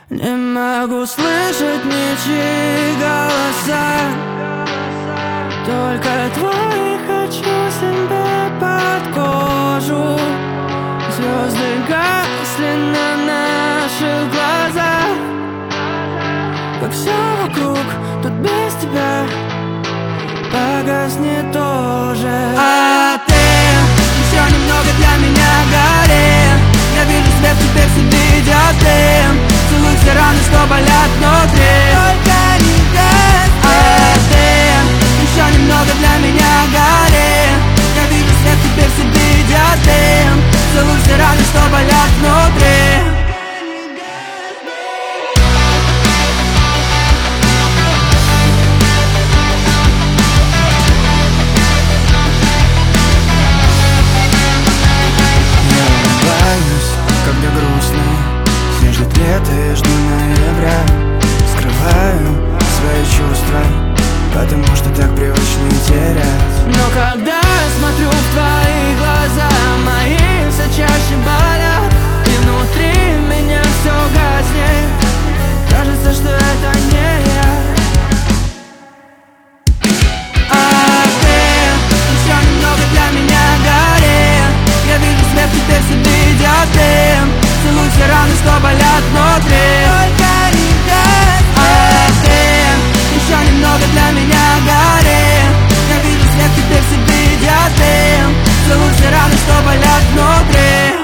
Не могу слышать ничьи голоса, только твои хочу себе под кожу. Звезды гасли на наших глазах, как все вокруг тут без тебя погаснет тоже. А ты еще немного для меня гори. Я вижу свет, теперь себе идет дым. Целуй все раны, что болят внутри. Только не гаси. А ты еще немного для меня гори. Я вижу свет, теперь себе идет дым. Целуй все раны, что болят внутри. Когда грустно, снежит лето, я жду ноября. Скрываю свои чувства, потому что так привычно терять. Но когда я смотрю в твои глаза, мои все чаще болят, и внутри меня все гаснет. Кажется, что это не я. А ты еще немного для меня гори. Я вижу свет, теперь себе идет дым. Целуй все раны, что болят внутри. Только не гаси. А ты еще немного для меня гори. Я вижу свет, теперь себе идет дым. Целуй все раны, что болят внутри.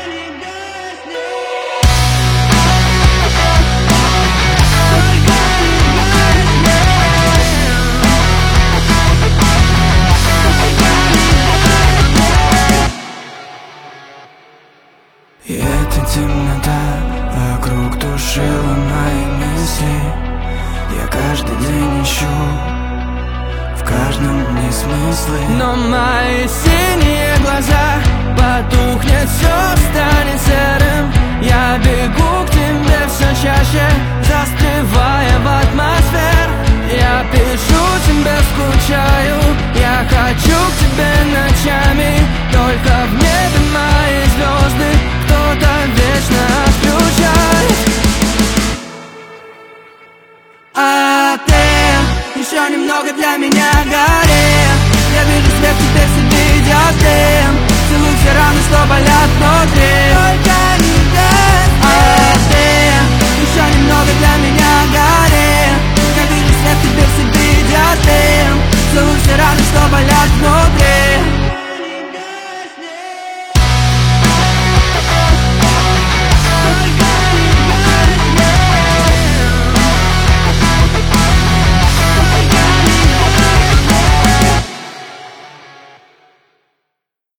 И эта темнота вокруг душила мои мысли. Я каждый день ищу в каждом дне смыслы. Но мои синие глаза потухнет, все станет серым. Я бегу к тебе все чаще, застревая в атмосфере. Я пишу тебе, скучаю, я хочу к тебе ночами. Только в небе мои звезды кто-то вечно отключает. А ты еще немного для меня гори. Я вижу свет, теперь себе идет дым. Целуй все раны, что болят внутри. Только не